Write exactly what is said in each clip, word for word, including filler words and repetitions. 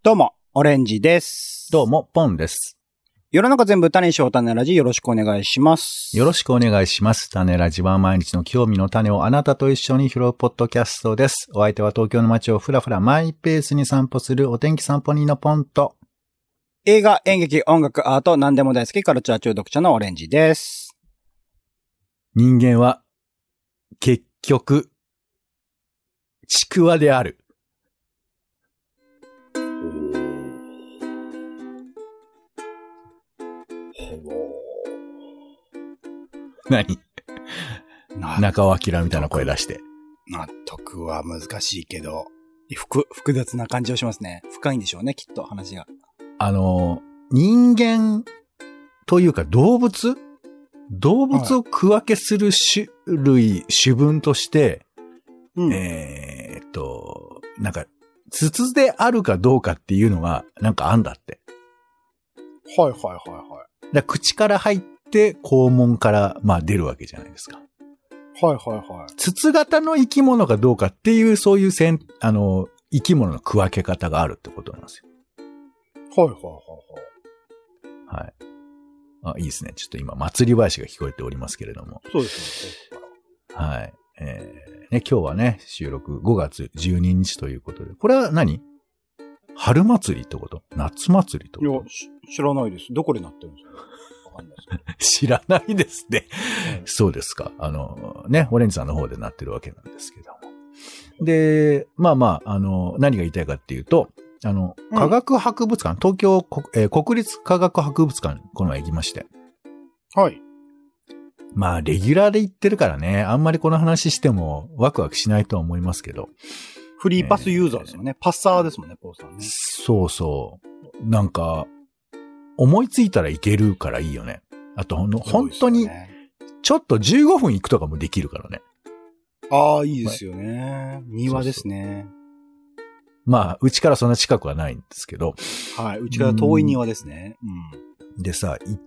どうも、オレンジです。 どうも、ポンです。 世の中全部種にしよう種ラジよろしくお願いします。 よろしくお願いします。種ラジは毎日の興味の種をあなたと一緒に拾うポッドキャストです。お相手は東京の街をふらふらマイペースに散歩するお天気散歩人のポンと、 映画、演劇、音楽、アート、何でも大好きカルチャー中毒者のオレンジです。 人間は、結局、ちくわである。何中尾明みたいな声出して。 納得は難しいけど、複、複雑な感じをしますね。深いんでしょうね、きっと話が。 あの、人間というか動物動物を区分けする種類、種分として、うん、えーっと、なんか、筒であるかどうかっていうのが、なんかあんだって。 はいはいはいはい。 だ口から入って、肛門から、まあ出るわけじゃないですか。 はいはいはい。 筒型の生き物かどうかっていう、そういうせん、あの、生き物の区分け方があるってことなんですよ。 はいはいはいはい。はい。あ、いいですね。ちょっと今、祭り林が聞こえておりますけれども。 そうですね。 はい。えー、ね、今日はね、収録ごがつじゅうににちということで。これは何？春祭りってこと？夏祭りってこと？ いや、知らないです。どこでなってるんですか？わかんないです知らないですね、 はい。 そうですか。あの、ね、オレンジさんの方でなってるわけなんですけども。で、まあまあ、あの、何が言いたいかっていうと、あの、科学博物館、うん、東京、えー、国立科学博物館、この前行きまして。 はい。 まあ、レギュラーで行ってるからね、あんまりこの話してもワクワクしないとは思いますけど。 フリーパスユーザーですよね。えー、パッサーですもんね、ポーさんね。 そうそう。なんか、思いついたら行けるからいいよね。あと、ね、本当に、ちょっとじゅうごふん行くとかもできるからね。 ああ、いいですよね。庭ですね。 そうそうまあ、うちからそんな近くはないんですけど。 はい、うちから遠い庭ですね。 うん、でさ、行って、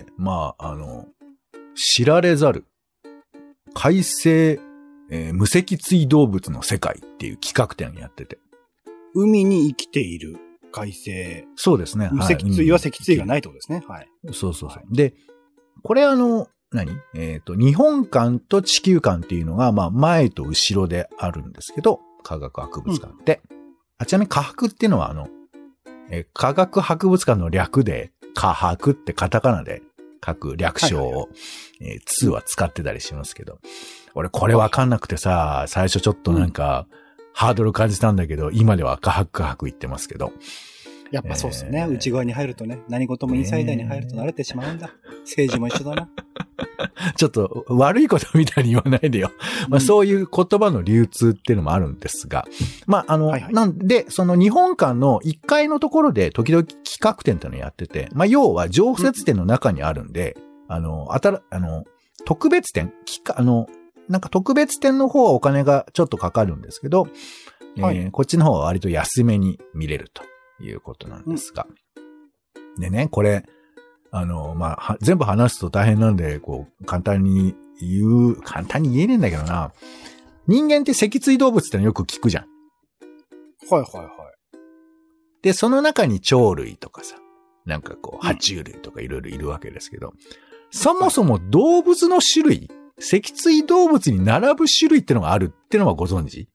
まあ、あの、知られざる海生、えー、無脊椎動物の世界っていう企画展やってて。 海に生きている海生。 そうですね。 無脊椎は脊椎がないってことですね。はい。 そうそうそう。はい、で、これあの、何えっと、日本館と地球館っていうのが、まあ、前と後ろであるんですけど、科学博物館って。うん、あちなみに科博っていうのはあの、えー、科学博物館の略で、科博ってカタカナで書く略称を、はいはいはいえー、ツーは使ってたりしますけど、俺これわかんなくてさ、最初ちょっとなんか、うん、ハードル感じたんだけど、今では科博科博言ってますけど。 やっぱそうですね、えー。内側に入るとね、何事もインサイダーに入ると慣れてしまうんだ。えー、政治も一緒だな。 ちょっと悪いことみたいに言わないでよ。まあ、そういう言葉の流通っていうのもあるんですが。まあ、あの、はいはい、なんで、その日本館のいっかいのところで時々企画展っていうのをやってて、まあ、要は常設展の中にあるんで、うん、あの、あたら、あの、特別展、あの、なんか特別展の方はお金がちょっとかかるんですけど、はいえー、こっちの方は割と安めに見れるということなんですが。うん、でね、これ、あの、まあ、全部話すと大変なんで、こう、簡単に言う、簡単に言えねえんだけどな。人間って脊椎動物ってのよく聞くじゃん。 はいはいはい。 で、その中に鳥類とかさ、なんかこう、爬虫類とかいろいろいるわけですけど、うん、そもそも動物の種類、脊椎動物に並ぶ種類ってのがあるってのはご存知？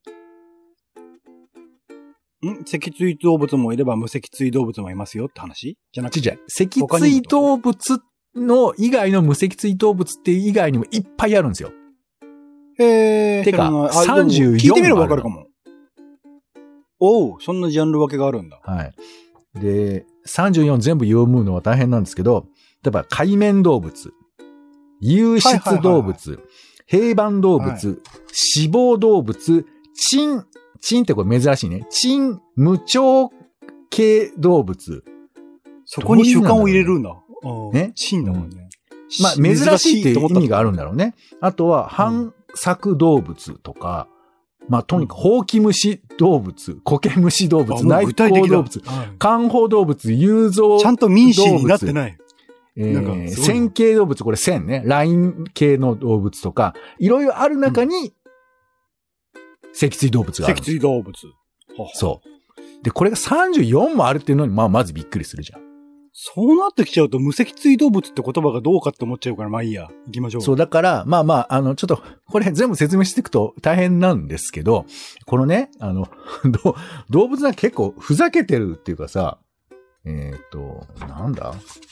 ん脊椎動物もいれば無脊椎動物もいますよって話じゃなくて。 じゃ脊椎動物の以外の無脊椎動物って以外にもいっぱいあるんですよ。 へー。 てか、さんじゅうよん聞いてみればわかるかも。おう、そんなジャンル分けがあるんだ。 はい。で、さんじゅうよん全部読むのは大変なんですけど、例えば海綿動物、有質動物、平板動物、はい、脂肪動物、鎮チンってこれ珍しいね。チン無腸系動物。 そこに習慣を入れるんだ。 ね。 チンだもんね。 まあ、珍しいっていう意味があるんだろうね。あとは、反索動物とか、うん、まあ、とにかく、ほうき虫動物、苔虫動物、内向動物、間胞動物、有造動物。 ちゃんと民主になってない。 えー、線形動物、これ線ね。ライン系の動物とか、いろいろある中に、うん脊椎動物がある。 脊椎動物。 そで、これがさんじゅうよんもあるっていうのに、まあ、まずびっくりするじゃん。 そうなってきちゃうと、無脊椎動物って言葉がどうかって思っちゃうから、まあいいや。行きましょう。 そう、だから、まあまあ、あの、ちょっと、これ全部説明していくと大変なんですけど、このね、あの、動物は結構ふざけてるっていうかさ、えっと、なんだ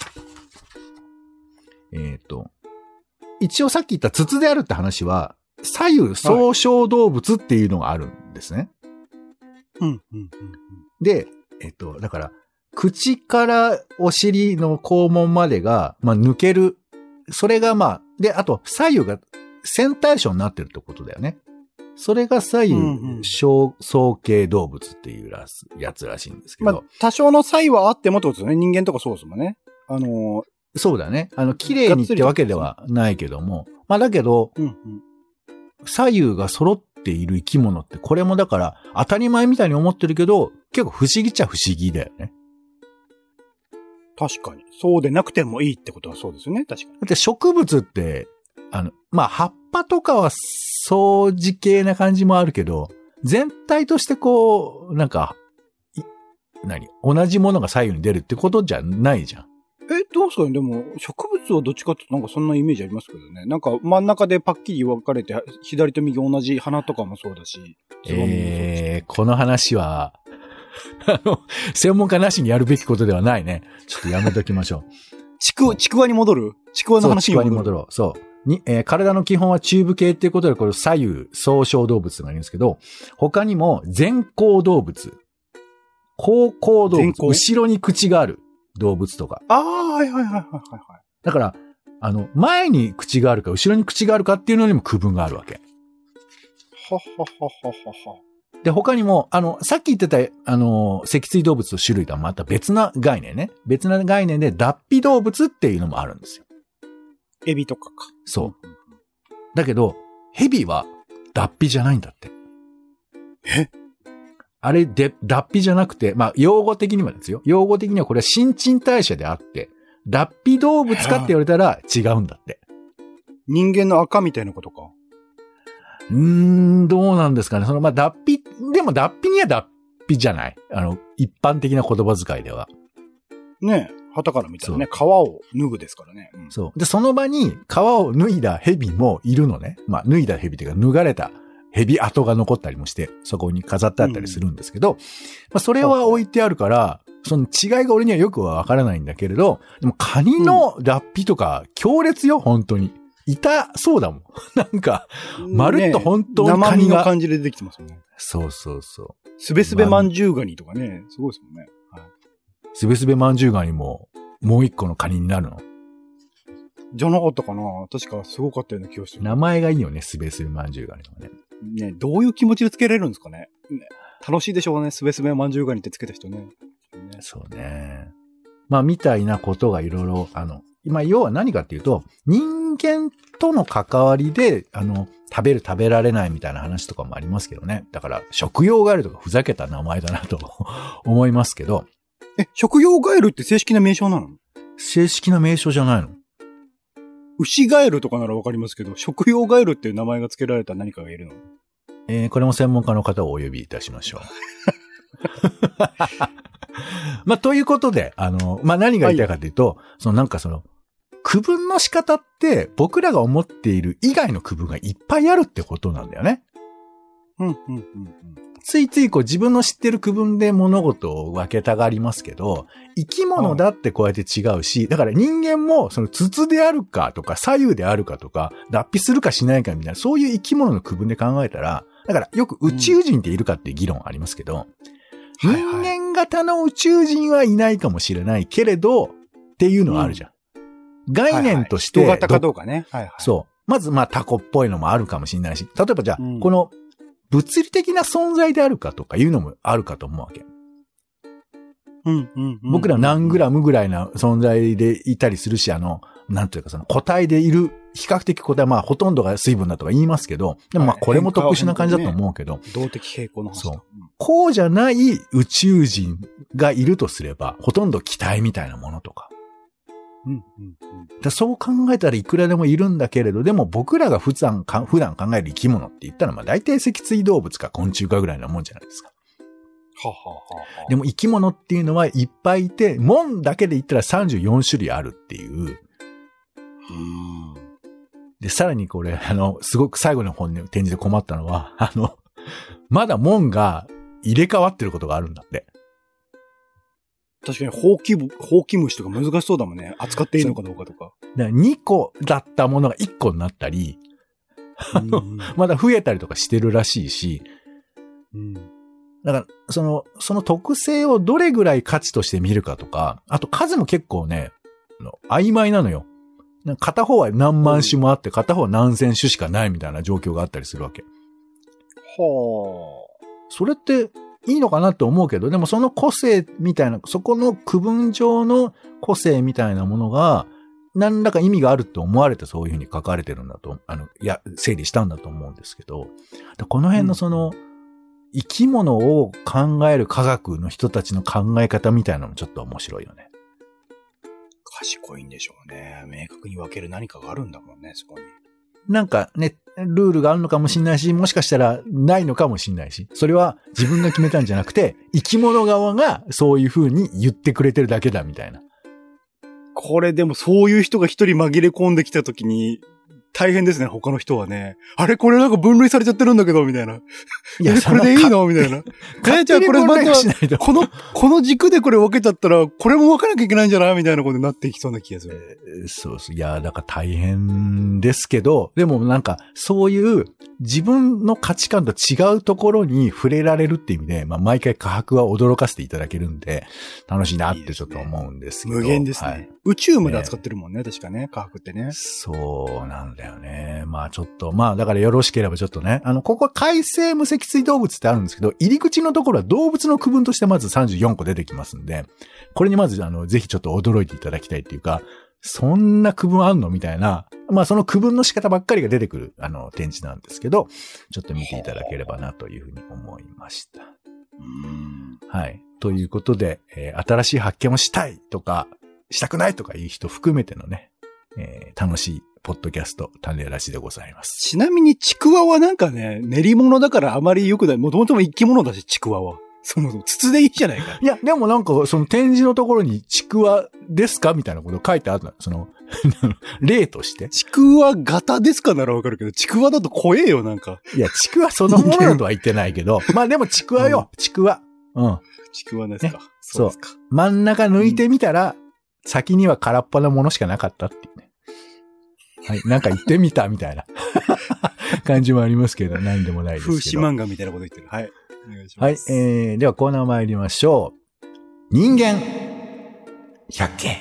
えっと、一応さっき言った筒であるって話は、左右相称動物っていうのがあるんですね。 うん、うん、うん。 で、えっと、だから、口からお尻の肛門までが、まあ、抜ける。それがまあ、で、あと、左右が線対称になってるってことだよね。それが左右相形動物っていうやつらしいんですけど。まあ、 多少の差異はあってもってことですよね。人間とかそうですもんね。あのー、 そうだね。あの、綺麗にってわけではないけども。まあ、だけど、うんうん、左右が揃っている生き物って、これもだから、当たり前みたいに思ってるけど、結構不思議っちゃ不思議だよね。 確かに。そうでなくてもいいってことはそうですよね。確かに。 だって植物って、あの、まあ、葉っぱとかは相似系な感じもあるけど、全体としてこう、なんか、何同じものが左右に出るってことじゃないじゃん。 え、どうすかね。でも、植物はどっちかってなんかそんなイメージありますけどね。なんか真ん中でパッキリ分かれて、左と右同じ花とかもそうだし。 えー、この話は、あの、専門家なしにやるべきことではないね。ちょっとやめときましょう。 ちくわ、ちくわに戻るちくわの話に戻る。 ちくわに戻ろう。そう。に、えー、体の基本はチューブ系っていうことで、これ左右相称動物がいるんですけど、他にも前行動物、後行動物、後ろに口がある動物とか。 ああ、はいはいはいはいはい。 だから、あの、前に口があるか、後ろに口があるかっていうのにも区分があるわけ。 はははははは。 で、他にも、あの、さっき言ってた、あの、脊椎動物の種類とはまた別な概念ね。別な概念で脱皮動物っていうのもあるんですよ。 エビとかか。 そう。だけど、ヘビは脱皮じゃないんだって。 え？ あれで、脱皮じゃなくて、まあ、用語的にはですよ。用語的にはこれは新陳代謝であって、脱皮動物かって言われたら違うんだって。 人間の赤みたいなことか。 うーん、どうなんですかね。その、まあ、脱皮、でも脱皮には脱皮じゃない。あの、一般的な言葉遣いでは。 ねえ、旗から見たらね、皮を脱ぐですからね、 うん。そう。で、その場に皮を脱いだ蛇もいるのね。まあ、脱いだ蛇っていうか、脱がれた蛇跡が残ったりもして、そこに飾ってあったりするんですけど、うん、まあ、それは置いてあるから、その違いが俺にはよくはわからないんだけれど、でもカニの脱皮とか強烈よ、本当に。痛そうだもん。なんか、まるっと本当にカニが。 生身の感じでできてますもんね。 そうそうそう。 すべすべまんじゅうガニとかね、すごいですもんね。はい、 すべすべまんじゅうガニも、もう一個のカニになるの？ じゃなかったかな？確かすごかったような気がする。 名前がいいよね、すべすべまんじゅうガニとかね。 ね、どういう気持ちでつけられるんですかね。ね、楽しいでしょうね、すべすべまんじゅうガニってつけた人ね。ね、 そうね。まあ、みたいなことがいろいろ、あの、今、要は何かっていうと、人間との関わりで、あの、食べる食べられないみたいな話とかもありますけどね。だから、食用ガエルとかふざけた名前だなと思いますけど。 え、食用ガエルって正式な名称なの？ 正式な名称じゃないの？ 牛ガエルとかならわかりますけど、食用ガエルっていう名前が付けられた何かがいるの？ えー、これも専門家の方をお呼びいたしましょう。まあ、ということで、あの、まあ、何が言いたいかというと、はい、そのなんかその、区分の仕方って僕らが思っている以外の区分がいっぱいあるってことなんだよね。 うん、うん、うん、うん。 ついついこう自分の知ってる区分で物事を分けたがりますけど、生き物だってこうやって違うし、だから人間もその筒であるかとか左右であるかとか、脱皮するかしないかみたいな、そういう生き物の区分で考えたら、だからよく宇宙人っているかっていう議論ありますけど、うん、人間型の宇宙人はいないかもしれないけれど、っていうのはあるじゃん。うん、概念として、 はいはい、人型かどうかね。はいはい、 そう。まずまあタコっぽいのもあるかもしれないし、例えばじゃあ、うん、この物理的な存在であるかとかいうのもあるかと思うわけ。 うんうんうんうん、 僕ら何グラムぐらいな存在でいたりするし、あの、なんというかその固体でいる、比較的固体、まあほとんどが水分だとか言いますけど、でもまあこれも特殊な感じだと思うけど、 ね、動的平衡の話だ。 そう。こうじゃない宇宙人がいるとすれば、ほとんど気体みたいなものとか。 うんうんうん、 だそう考えたらいくらでもいるんだけれど、でも僕らが普段か普段考える生き物って言ったら、まあ大体脊椎動物か昆虫かぐらいなもんじゃないですか。 ははははでも生き物っていうのはいっぱいいて、門だけで言ったらさんじゅうよん種類あるっていう。 うんで、さらにこれ、あの、すごく最後の本の展示で困ったのは、あの、まだ門が入れ替わってることがあるんだって。 確かに、ほうきぶ、ほうき虫とか難しそうだもんね。扱っていいのかどうかとか。 だからにこだったものがいっこになったり、あの、まだ増えたりとかしてるらしいし、 うん、 だから、その、その特性をどれぐらい価値として見るかとか、あと数も結構ね、曖昧なのよ。片方は何万種もあって、片方は何千種しかないみたいな状況があったりするわけ。 はあ。 それっていいのかなって思うけど、でもその個性みたいな、そこの区分上の個性みたいなものが、何らか意味があるって思われてそういうふうに書かれてるんだと、あの、いや、整理したんだと思うんですけど、この辺のその、うん、生き物を考える科学の人たちの考え方みたいなのもちょっと面白いよね。 賢いんでしょうね。明確に分ける何かがあるんだもんね、そこに。 なんかね、ルールがあるのかもしれないし、もしかしたらないのかもしれないし、それは自分が決めたんじゃなくて、生き物側がそういう風に言ってくれてるだけだみたいな。 これでもそういう人が一人紛れ込んできたときに、大変ですね、他の人はね。あれこれなんか分類されちゃってるんだけど、みたいな。いや、これでいいのみたいな。え、じゃあこれまた、この、この軸でこれ分けちゃったら、これも分かなきゃいけないんじゃないみたいなことになっていきそうな気がする。 えー、そうそう。いや、だから大変ですけど、でもなんか、そういう自分の価値観と違うところに触れられるっていう意味で、まあ毎回科学は驚かせていただけるんで、楽しいなってちょっと思うんですけど。 いいですね、無限ですね、はい。宇宙まで扱ってるもんね、確かね、科学ってね。 そうなんだよね。まあちょっと、まあだからよろしければちょっとね、あの、ここ海生無脊椎動物ってあるんですけど、入り口のところは動物の区分としてまずさんじゅうよんこ出てきますんで、これにまずあの、ぜひちょっと驚いていただきたいっていうか、そんな区分あんのみたいな、まあその区分の仕方ばっかりが出てくる、あの、展示なんですけど、ちょっと見ていただければなというふうに思いました。 うんはい。ということで、えー、新しい発見をしたいとか、したくないとかいう人含めてのね、えー、楽しいポッドキャスト、種ラジでございます。 ちなみにちくわはなんかね、練り物だからあまり良くない。もともとも生き物だし、ちくわは。そもそも筒でいいじゃないか。 いや、でもなんか、その展示のところにちくわですかみたいなこと書いてあった。その、例として。 ちくわ型ですかならわかるけど、ちくわだと怖えよ、なんか。 いや、ちくわそのものだとは言ってないけど、まあでもちくわよ、うん、ちくわ。うん。 ちくわですか。 ね、 そうですか。 真ん中抜いてみたら、うん、先には空っぽなものしかなかったっていうね。はい。なんか言ってみたみたいな感じもありますけど、何でもないですけど。 風刺漫画みたいなこと言ってる。はい。お願いします。 はい。えー、ではコーナー参りましょう。人間百景。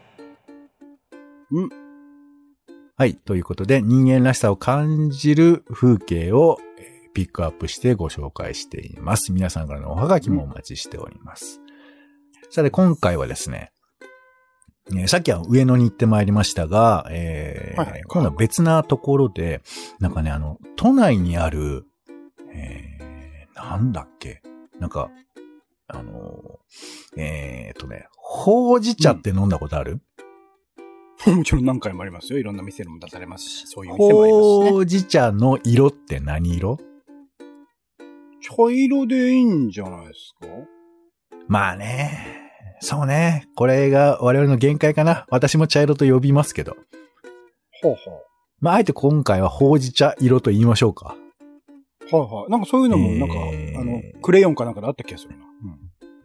んはい。ということで、人間らしさを感じる風景をピックアップしてご紹介しています。皆さんからのおはがきもお待ちしております。さて、今回はですね、えー、さっきは上野に行ってまいりましたが、えーはいはい、今度は別なところで、なんかね、あの、都内にある、えー、なんだっけ、なんか、あの、えーとね、ほうじ茶って飲んだことある？ うん、もちろん何回もありますよ。いろんな店でも出されますし、そういう店もありますしね。 ほうじ茶の色って何色？ 茶色でいいんじゃないですか？ まあね。そうね。これが我々の限界かな。私も茶色と呼びますけど。 ほうほう。 まあ、あえて今回はほうじ茶色と言いましょうか。 はいはい。なんかそういうのも、なんか、えー、あの、クレヨンかなんかであった気がするな。うん、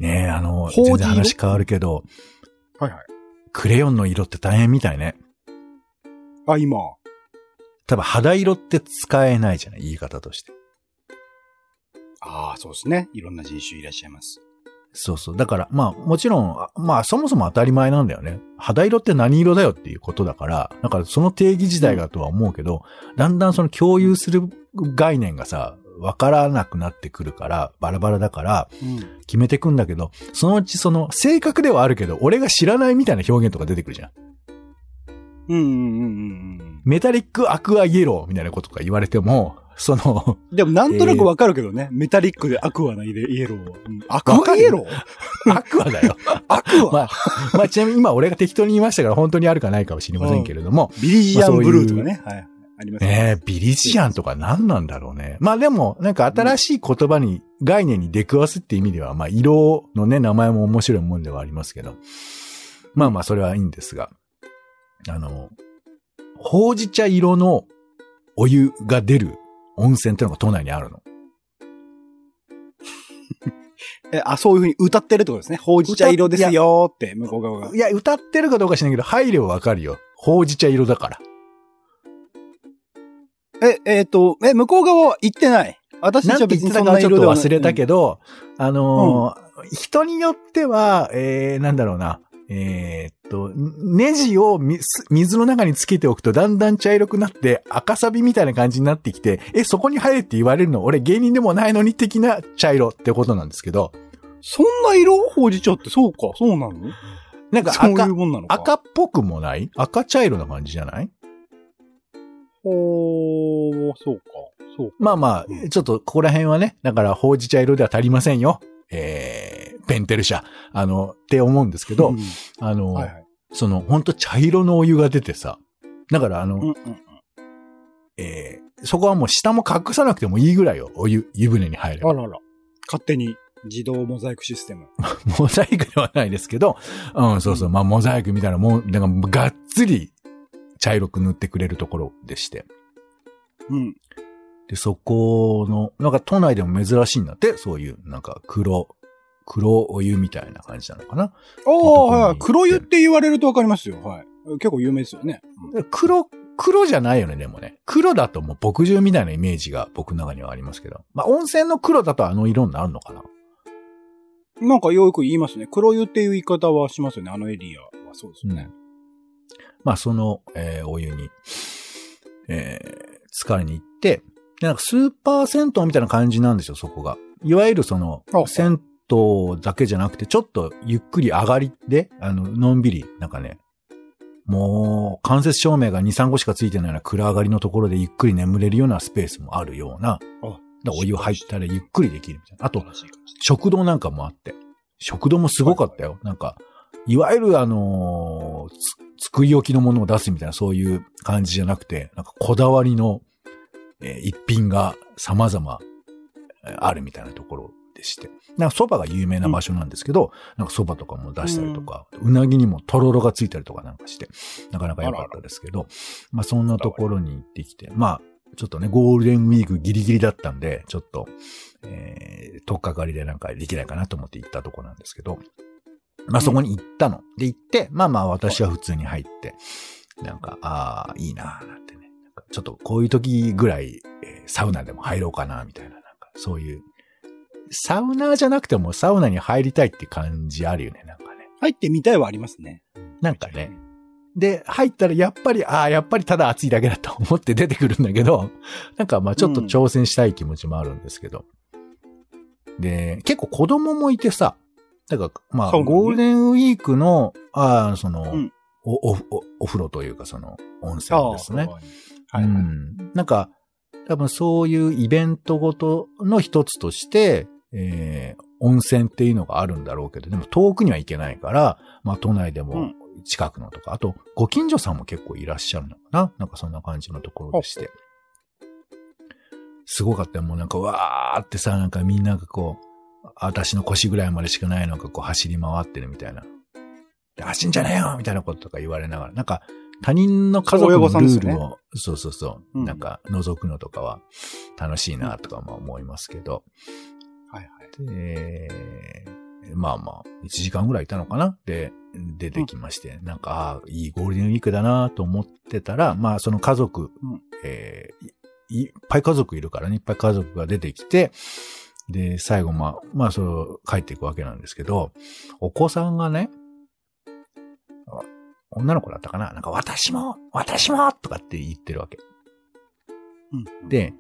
ねえ、あの、全然話変わるけど。 はいはい。 クレヨンの色って大変みたいね。 あ、今。 多分肌色って使えないじゃない、言い方として。 ああ、そうですね。いろんな人種いらっしゃいます。 そうそう。だから、まあ、もちろん、まあ、そもそも当たり前なんだよね。肌色って何色だよっていうことだから、だからその定義自体がとは思うけど、うん、だんだんその共有する概念がさ、わからなくなってくるから、バラバラだから、決めてくんだけど、うん、そのうちその、正確ではあるけど、俺が知らないみたいな表現とか出てくるじゃん。 うんうんうんうん。 メタリックアクアイエローみたいなこととか言われても、その。 でもなんとなくわかるけどね。えー、メタリックでアクアなイエローは。うん、アクアイエローアクアだよ。 アクアまあ、まあちなみに今俺が適当に言いましたから本当にあるかないかもしれませんけれども。 ビリジアンブルーとかね。まあ、はい。ありますね。 ねえ、ビリジアンとか何なんだろうね。まあでも、なんか新しい言葉に概念に出くわすって意味では、まあ、色のね、名前も面白いもんではありますけど、まあまあ、それはいいんですが、あの、ほうじ茶色のお湯が出る温泉ってのが都内にあるの。 え、あ、そういう風に歌ってるってことですね。ほうじ茶色ですよーって、向こう側が。 いや、歌ってるかどうかしないけど、入ればわかるよ。ほうじ茶色だから。 え、えっ、ー、と、え、向こう側は行ってない。私たちは別にそんな色ではない。 ちょっと忘れたけど、うん、あのーうん、人によっては、えー、なんだろうな。えー、っと、ネジを水の中につけておくとだんだん茶色くなって赤サビみたいな感じになってきて、え、そこに入れって言われるの俺芸人でもないのに的な茶色ってことなんですけど。 そんな色ほうじ茶ってそうか、そうなの？ なんか赤、そういうもんなのか。赤っぽくもない？赤茶色な感じじゃない？ ほー、そうか、そうか。 まあまあ、ちょっとここら辺はね、だからほうじ茶色では足りませんよ。えー、ペンテル社。あの、って思うんですけど、うん、あの、はいはい、その、ほんと茶色のお湯が出てさ、だからあの、うんうんうん、えー、そこはもう下も隠さなくてもいいぐらいよ、お湯、湯船に入れば。 あらら。勝手に自動モザイクシステム。 モザイクではないですけど、うん、そうそう、まあモザイクみたいなもん、なんかがっつり茶色く塗ってくれるところでして。 うん。 で、そこの、なんか都内でも珍しいんだって、そういう、なんか黒、黒お湯みたいな感じなのかな。 ああ、はい。黒湯って言われるとわかりますよ。はい。結構有名ですよね。 うん、黒、黒じゃないよね、でもね。黒だともう墨汁みたいなイメージが僕の中にはありますけど。まあ、温泉の黒だとあの色になるのかな。 なんかよく言いますね。黒湯っていう言い方はしますよね。あのエリアはそうですよね。うん、 まあ、その、えー、お湯に、えー、浸かりに行って、でなんかスーパー銭湯みたいな感じなんですよ、そこが。いわゆるその、銭湯だけじゃなくて、ちょっとゆっくり上がりで、あの、のんびり、なんかね、もう、間接照明がに、さんこしかついてないような暗上がりのところでゆっくり眠れるようなスペースもあるような、だお湯入ったらゆっくりできるみたいな。あと、食堂なんかもあって、食堂もすごかったよ。なんか、いわゆるあのー、つ、作り置きのものを出すみたいなそういう感じじゃなくて、なんかこだわりの、えー、一品が様々あるみたいなところでして。なんか蕎麦が有名な場所なんですけど、うん、なんか蕎麦とかも出したりとか、うん、うなぎにもとろろがついたりとかなんかして、なかなか良かったですけど、あらあらまあそんなところに行ってきて、まあちょっとね、ゴールデンウィークギリギリだったんで、ちょっと、えー、とっかかりでなんかできないかなと思って行ったとこなんですけど、まあそこに行ったの。うん、で行って、まあまあ私は普通に入って、なんか、ああ、いいなーなんてね。なんかちょっとこういう時ぐらい、えー、サウナでも入ろうかな、みたいな、なんかそういう、サウナーじゃなくてもサウナに入りたいって感じあるよね、なんかね。 入ってみたいはありますね。 なんかね。で、入ったらやっぱり、ああ、やっぱりただ暑いだけだと思って出てくるんだけど、なんかまあちょっと挑戦したい気持ちもあるんですけど。うん、で、結構子供もいてさ、だからまあゴールデンウィークの、ああ、その、うん、お、お、お風呂というかその温泉ですね。はい、うん。なんか、多分そういうイベントごとの一つとして、えー、温泉っていうのがあるんだろうけど、でも遠くには行けないから、まあ都内でも近くのとか、うん、あとご近所さんも結構いらっしゃるのかな、なんかそんな感じのところでして。すごかったよ。もうなんかわーってさ、なんかみんながこう、私の腰ぐらいまでしかないのがこう走り回ってるみたいな。で走んじゃねえよみたいなこととか言われながら、なんか他人の家族のルールを、そうそうそう、うん、なんか覗くのとかは楽しいなとかも思いますけど、 はいはい。 で、まあまあ、いちじかんぐらいいたのかなで、出てきまして、うん、なんか、ああ、いいゴールデンウィークだなと思ってたら、まあその家族、うん、えー、いっぱい家族いるからね、いっぱい家族が出てきて、で、最後まあ、まあそれを帰っていくわけなんですけど、お子さんがね、女の子だったかななんか私も私もとかって言ってるわけ。うん、で、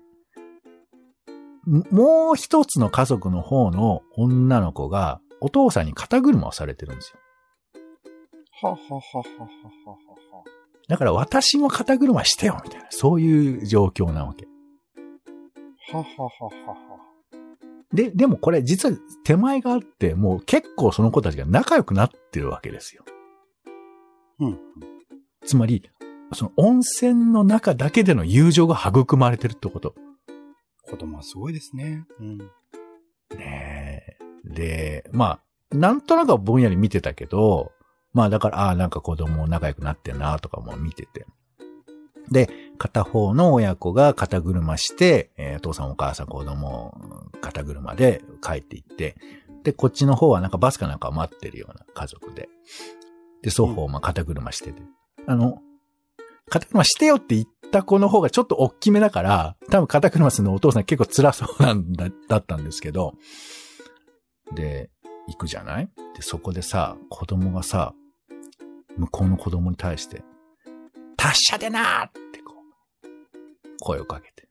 もう一つの家族の方の女の子がお父さんに肩車をされてるんですよ。 ははははははは。 だから私も肩車してよみたいな、そういう状況なわけ。 ははははは。 で、でもこれ実は手前があって、もう結構その子たちが仲良くなってるわけですよ。うん。つまり、その温泉の中だけでの友情が育まれてるってこと。 子供はすごいですね。うん。 ねえ。で、まあ、なんとなくはぼんやり見てたけど、まあだから、ああ、なんか子供仲良くなってんなとかも見てて。で、片方の親子が肩車して、えー、お父さんお母さん子供肩車で帰っていって、で、こっちの方はなんかバスかなんか待ってるような家族で。で、双方まあ肩車してて。うん、あの、肩車してよって言った子の方がちょっと大きめだから、多分肩車するのお父さん結構辛そうなんだ、だったんですけど、で、行くじゃない？で、そこでさ、子供がさ、向こうの子供に対して、達者でなーってこう、声をかけて。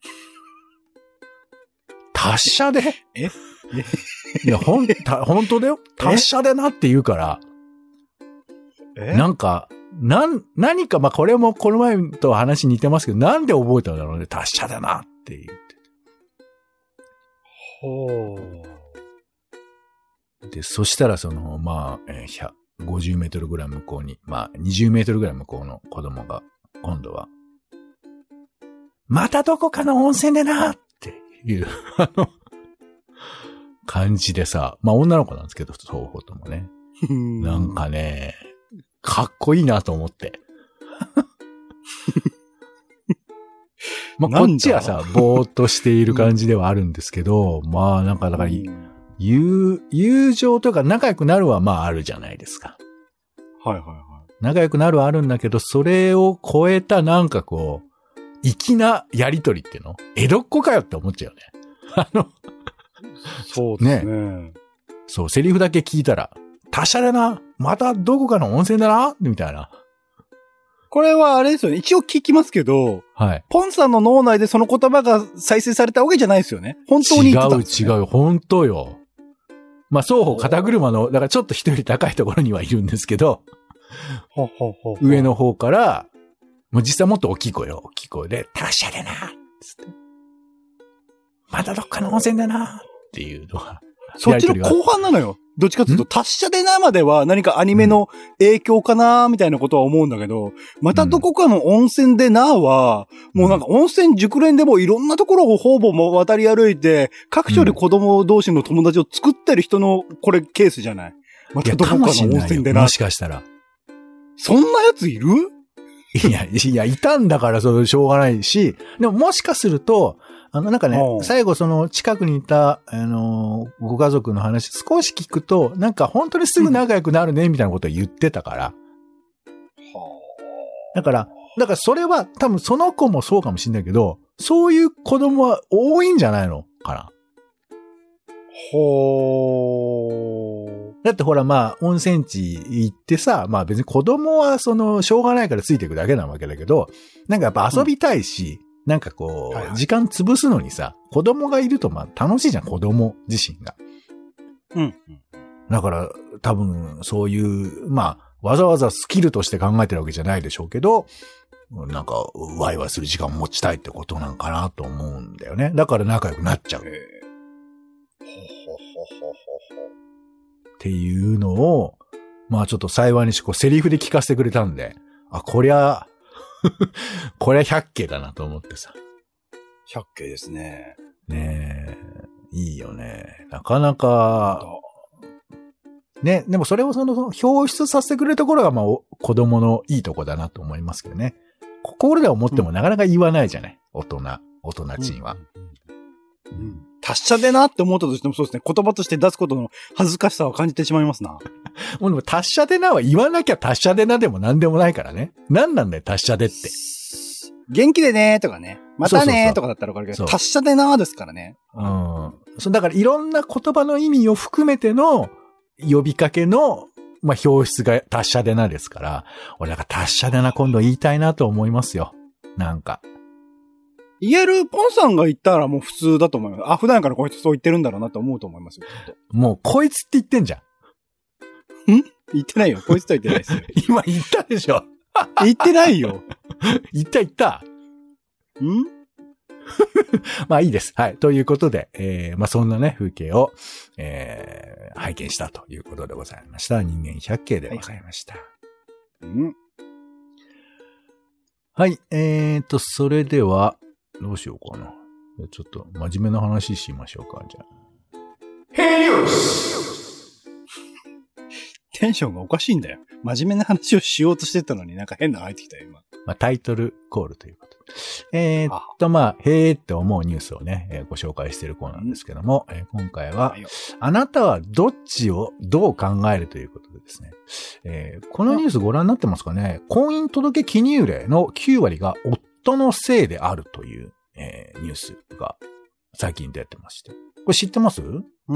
達者でえいや、ほん、た、本当だよ。達者でなって言うから、 えなんか、なん、何か、まあ、これもこの前と話似てますけど、なんで覚えたんだろうね。達者だなって言って。 ほう。で、そしたらその、まあ、えー、ひゃくごじゅうメートルぐらい向こうに、まあ、にじゅうメートルぐらい向こうの子供が、今度は、またどこかの温泉でなっていう、あの、感じでさ、まあ女の子なんですけど、双方ともね。なんかね、かっこいいなと思って。まあこっちはさ、ぼーっとしている感じではあるんですけど、まあなんかだから、友、友情とか仲良くなるはまああるじゃないですか。 はいはいはい。 仲良くなるはあるんだけど、それを超えたなんかこう、粋なやりとりっていうの？江戸っ子かよって思っちゃうよね。あの、 そうですね。ね、 そう、セリフだけ聞いたら、達者だな、またどこかの温泉だな、みたいな。 これはあれですよね。一応聞きますけど、 はい。 ポンさんの脳内でその言葉が再生されたわけじないですよね。本当に言ってたんですね。 違う違う、本当よ。まあ、双方肩車の、だからちょっと一人高いところにはいるんですけど、 ほほほ上の方から、もう実際もっと大きい声よ、大きい声で、達者だな、つって。またどっかの温泉だな、っていうのは。 そっちの後半なのよ。どっちかというと、達者でなまでは何かアニメの影響かなみたいなことは思うんだけど、またどこかの温泉でなは、もうなんか温泉熟練でもいろんなところをほぼも渡り歩いて、各所で子供同士の友達を作ってる人のこれケースじゃない。またどこかの温泉でな。 もしかしたら。 そんなやついる？ いや、いや、いたんだからそれしょうがないし、でももしかすると、あの、なんかね、最後その近くにいた、あの、ご家族の話少し聞くと、なんか本当にすぐ仲良くなるね、みたいなことを言ってたから。だから、だからそれは多分その子もそうかもしれないけど、そういう子供は多いんじゃないのかな。 ほー。 だってほらまあ、温泉地行ってさ、まあ別に子供はその、しょうがないからついていくだけなわけだけど、なんかやっぱ遊びたいし、うんなんかこう、はいはい、時間潰すのにさ、子供がいるとまあ楽しいじゃん、子供自身が。 うん。 だから多分そういう、まあわざわざスキルとして考えてるわけじゃないでしょうけど、なんかワイワイする時間を持ちたいってことなんかなと思うんだよね。だから仲良くなっちゃう。っていうのを、まあちょっと幸いにしてこうセリフで聞かせてくれたんで、あ、こりゃ、これは百景だなと思ってさ。 百景ですね。 ねえ、いいよね。なかなか、ね、でもそれをその表出させてくれるところがまあ子供のいいとこだなと思いますけどね。心で思ってもなかなか言わないじゃない。うん、大人、大人ちんは。 うんうんうん達者でなって思ったとしてもそうですね。言葉として出すことの恥ずかしさを感じてしまいますな。 もうでも達者でなは言わなきゃ達者でなでも何でもないからね。何なんだよ、達者でって。 元気でねーとかね。またねーとかだったらわかるけど、達者でなーですからね。 うん。そう、だからいろんな言葉の意味を含めての呼びかけの、まあ、表出が達者でなですから、俺なんか達者でな今度言いたいなと思いますよ。なんか。 言えるポンさんが言ったらもう普通だと思います。あ、普段からこいつそう言ってるんだろうなと思うと思いますよ。 もうこいつって言ってんじゃん。ん言ってないよ。こいつとは言ってないですよ。 今言ったでしょ。 言ってないよ。 言った言った。 んまあいいです。はい。ということで、えー、まあそんなね、風景を、えー、拝見したということでございました。人間百景でございました。はい、 うん。 はい。えーと、それでは、どうしようかな。ちょっと真面目な話しましょうか、じゃあ。 ヘイニューステンションがおかしいんだよ。真面目な話をしようとしてたのになんか変なの入ってきたよ、今。 まあ、タイトルコールということで。えー、っと、まあ、へーって思うニュースをね、えー、ご紹介しているコーナーなんですけども、えー、今回は、あなたはどっちをどう考えるということでですね、えー、このニュースご覧になってますかね。婚姻届記入例のきゅう割が夫のせいであるという、えー、ニュースが最近出てまして。これ知ってます？ うん。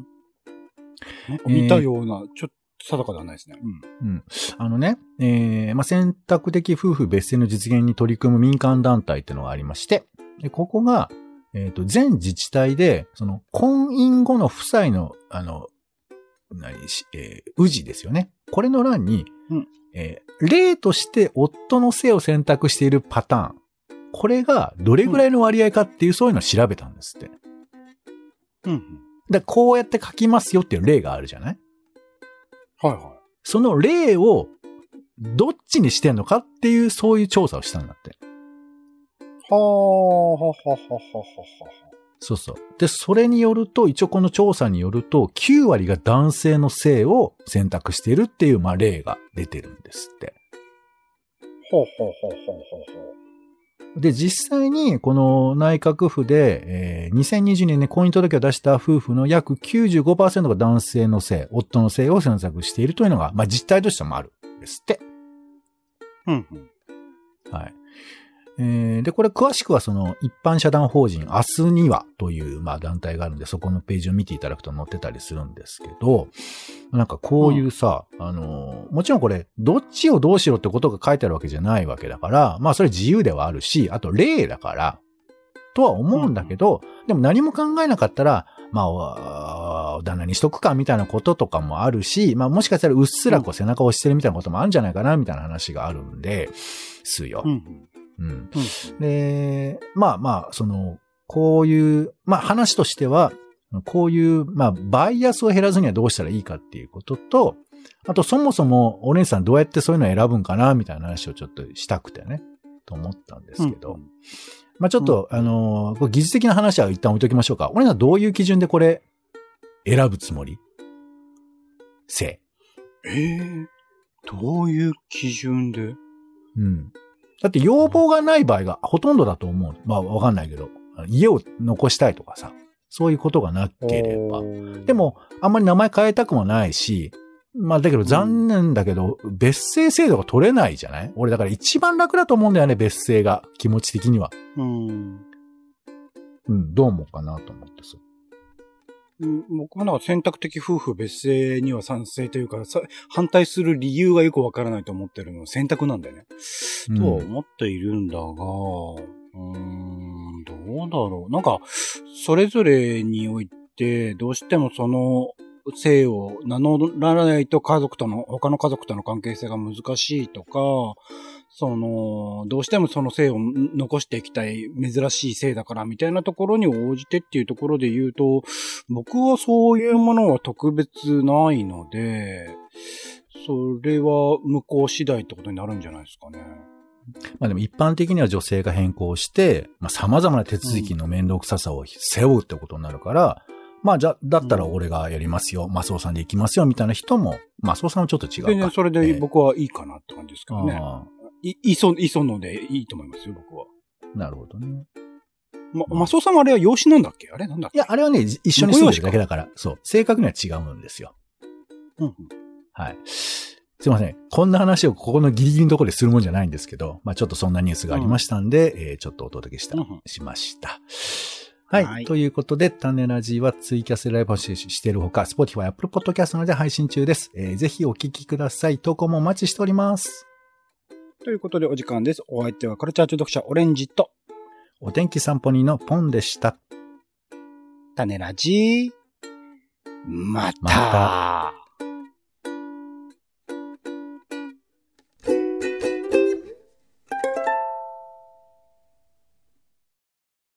見たような、ちょっと、定かではないですね。 うん。うん。あのね、えー、まあ、選択的夫婦別姓の実現に取り組む民間団体っていうのがありまして、で、ここが、えっと、全自治体で、その、婚姻後の夫妻の、あの、何し、えー、氏ですよね。これの欄に、うん、えー、例として夫の姓を選択しているパターン。これがどれぐらいの割合かっていう、うん、そういうのを調べたんですって。うん。で、こうやって書きますよっていう例があるじゃない？ はいはい。 その例をどっちにしてんのかっていう、そういう調査をしたんだって。 はあ、はははははは。 そうそう。で、それによると、一応この調査によると、きゅう割が男性の性を選択しているっていう、まあ、例が出てるんですって。 ほうほうほうほうほうほう。 で、実際に、この内閣府で、えー、にせんにじゅうねんに婚姻届を出した夫婦の約 きゅうじゅうごパーセント が男性の性、夫の性を選択しているというのが、まあ、実態としてもあるんですって。 うんうん。 はい。えー、で、これ詳しくはその一般社団法人明日にはという、まあ、団体があるんで、そこのページを見ていただくと載ってたりするんですけど、なんかこういうさ、うん、あの、もちろんこれ、どっちをどうしろってことが書いてあるわけじゃないわけだから、まあそれ自由ではあるし、あと例だから、とは思うんだけど、うん、でも何も考えなかったら、まあ、旦那にしとくかみたいなこととかもあるし、まあもしかしたらうっすらこう背中を押してるみたいなこともあるんじゃないかなみたいな話があるんで、すよ。うんうん。で、まあまあ、その、こういう、まあ話としては、こういう、まあ、バイアスを減らすにはどうしたらいいかっていうことと、あとそもそもお姉さんどうやってそういうのを選ぶんかなみたいな話をちょっとしたくてね、と思ったんですけど。うん、まあちょっと、うん、あの、これ技術的な話は一旦置いときましょうか。お姉さんどういう基準でこれ、選ぶつもり？性。 えー、どういう基準で？ うん。だって要望がない場合がほとんどだと思う。まあわかんないけど。家を残したいとかさ。そういうことがなければ。でも、あんまり名前変えたくもないし、まあだけど残念だけど、うん、別姓制度が取れないじゃない？俺だから一番楽だと思うんだよね、別姓が。気持ち的には。うん。うん、どう思うかなと思ってさ。 僕もなんか選択的夫婦別姓には賛成というか、反対する理由がよくわからないと思ってるのは選択なんだよね。うん、とは思っているんだが、うーん、どうだろう。なんか、それぞれにおいて、どうしてもその姓を名乗らないと家族との、他の家族との関係性が難しいとか、その、どうしてもその姓を残していきたい珍しい姓だからみたいなところに応じてっていうところで言うと、僕はそういうものは特別ないので、それは向こう次第ってことになるんじゃないですかね。 まあでも一般的には女性が変更して、まあ様々な手続きの面倒くささを背負うってことになるから、うん、まあじゃ、だったら俺がやりますよ、うん、マスオさんで行きますよみたいな人も、マスオさんはちょっと違うか。 全然それで僕はいいかなって感じですけどね。い、いそ、いそのでいいと思いますよ、僕は。 なるほどね。 ま、マスオさんはあれは養子なんだっけ？あれなんだっけ？ いや、あれはね、一緒に住んでるだけだから、そう。正確には違うんですよ。 うん、うん。 はい。すいません。こんな話をここのギリギリのところでするもんじゃないんですけど、まあちょっとそんなニュースがありましたんで、うん、えー、ちょっとお届けした、うん、しました。はい。はい、ということで、種ラジはツイキャスライブをしているほか、Spotify、Apple Podcast などで配信中です。えー、ぜひお聞きください。投稿もお待ちしております。 ということでお時間です。お相手はカルチャー中読者オレンジと、 お天気散歩人のポンでした。 種ラジ、また。また